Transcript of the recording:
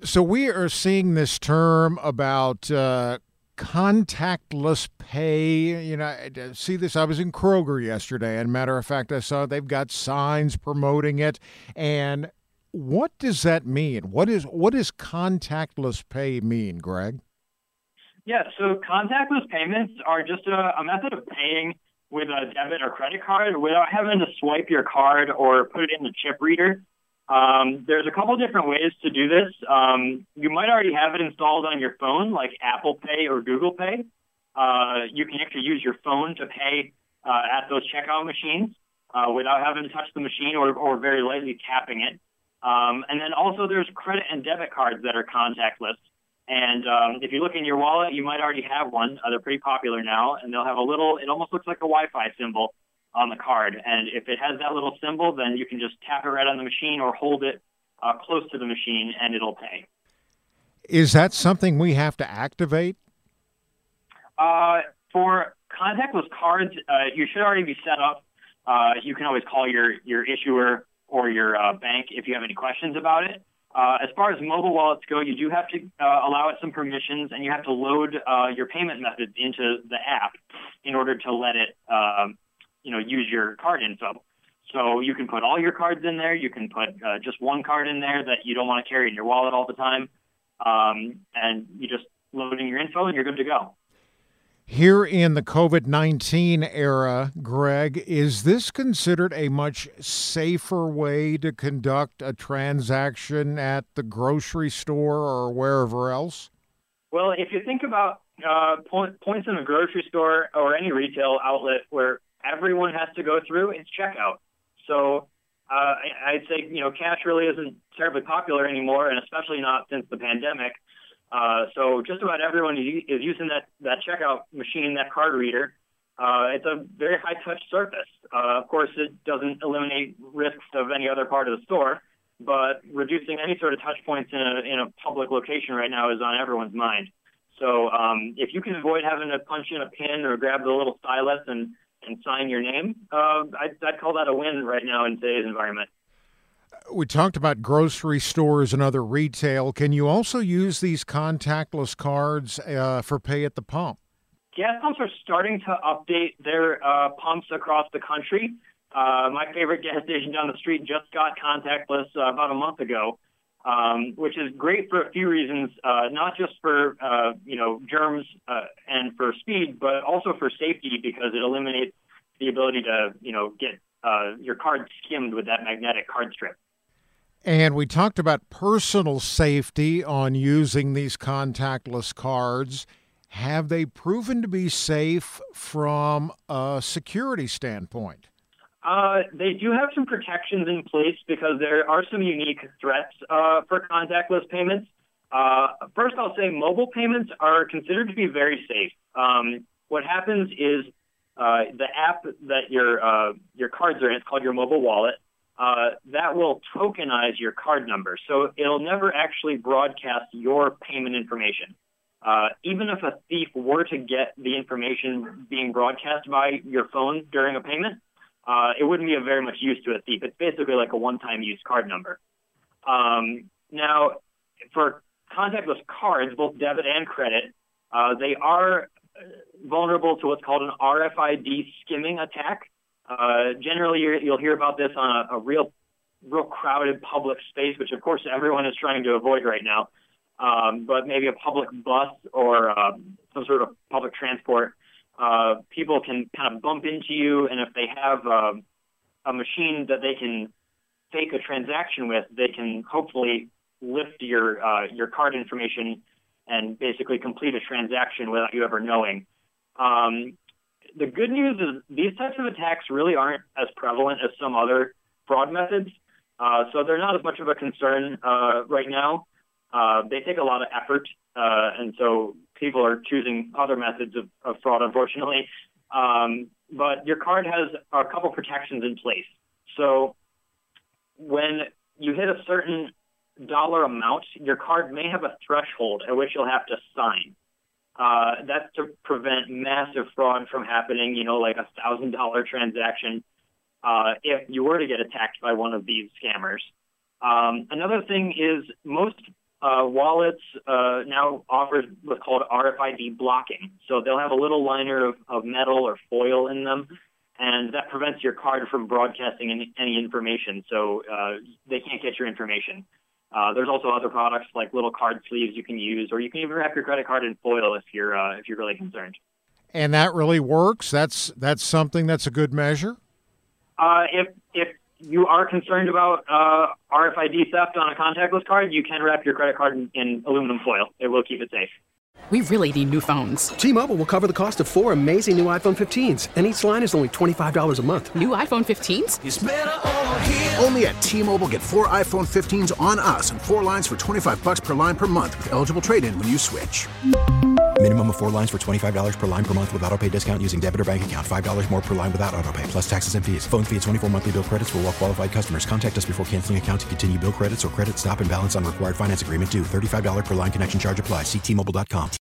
So we are seeing this term about contactless pay. I see this. I was in Kroger yesterday, and matter of fact, I saw they've got signs promoting it. And what does that mean? What does contactless pay mean, Greg? Yeah, so contactless payments are just a method of paying with a debit or credit card without having to swipe your card or put it in the chip reader. There's a couple different ways to do this. You might already have it installed on your phone, like Apple Pay or Google Pay. You can actually use your phone to pay at those checkout machines without having to touch the machine or very lightly tapping it. And then also there's credit and debit cards that are contactless. And if you look in your wallet, you might already have one. They're pretty popular now, and they'll have a little, it almost looks like a Wi-Fi symbol on the card. And if it has that little symbol, then you can just tap it right on the machine or hold it close to the machine, and it'll pay. Is that something we have to activate? For contactless cards, you should already be set up. You can always call your issuer or your bank if you have any questions about it. As far as mobile wallets go, you do have to allow it some permissions, and you have to load your payment methods into the app in order to let it, use your card info. So you can put all your cards in there. You can put just one card in there that you don't want to carry in your wallet all the time, and you just load in your info, and you're good to go. Here in the COVID-19 era, Greg, is this considered a much safer way to conduct a transaction at the grocery store or wherever else? Well, if you think about points in a grocery store or any retail outlet where everyone has to go through, it's checkout. So I'd say, cash really isn't terribly popular anymore, and especially not since the pandemic. So just about everyone is using that checkout machine, that card reader. It's a very high-touch surface. Of course, it doesn't eliminate risks of any other part of the store, but reducing any sort of touch points in a public location right now is on everyone's mind. So if you can avoid having to punch in a pin or grab the little stylus and sign your name, I'd call that a win right now in today's environment. We talked about grocery stores and other retail. Can you also use these contactless cards for pay at the pump? Gas pumps are starting to update their pumps across the country. My favorite gas station down the street just got contactless about a month ago, which is great for a few reasons, not just for germs and for speed, but also for safety because it eliminates the ability to get your card skimmed with that magnetic card strip. And we talked about personal safety on using these contactless cards. Have they proven to be safe from a security standpoint? They do have some protections in place because there are some unique threats for contactless payments. First, I'll say mobile payments are considered to be very safe. What happens is the app that your cards are in, it's called your mobile wallet. That will tokenize your card number. So it'll never actually broadcast your payment information. Even if a thief were to get the information being broadcast by your phone during a payment, it wouldn't be of very much use to a thief. It's basically like a one-time use card number. Now, for contactless cards, both debit and credit, they are vulnerable to what's called an RFID skimming attack. Generally, you'll hear about this on a real crowded public space, which of course everyone is trying to avoid right now. But maybe a public bus or some sort of public transport, people can kind of bump into you, and if they have a machine that they can fake a transaction with, they can hopefully lift your card information and basically complete a transaction without you ever knowing. The good news is these types of attacks really aren't as prevalent as some other fraud methods, so they're not as much of a concern right now. They take a lot of effort, and so people are choosing other methods of fraud, unfortunately. But your card has a couple protections in place. So when you hit a certain dollar amount, your card may have a threshold at which you'll have to sign. That's to prevent massive fraud from happening, like $1,000 transaction, if you were to get attacked by one of these scammers. Another thing is most wallets now offers what's called RFID blocking. So they'll have a little liner of metal or foil in them, and that prevents your card from broadcasting any information, so they can't get your information. There's also other products like little card sleeves you can use, or you can even wrap your credit card in foil if you're really concerned. And that really works? That's something that's a good measure? If you are concerned about RFID theft on a contactless card, you can wrap your credit card in aluminum foil. It will keep it safe. We really need new phones. T-Mobile will cover the cost of 4 amazing new iPhone 15s, and each line is only $25 a month. New iPhone 15s? It's better over here. Only at T-Mobile, get 4 iPhone 15s on us and 4 lines for $25 per line per month with eligible trade-in when you switch. Minimum of 4 lines for $25 per line per month with autopay discount using debit or bank account. $5 more per line without autopay, plus taxes and fees. Phone fee at 24 monthly bill credits for well-qualified customers. Contact us before canceling account to continue bill credits or credit stop and balance on required finance agreement due. $35 per line connection charge applies. See T-Mobile.com.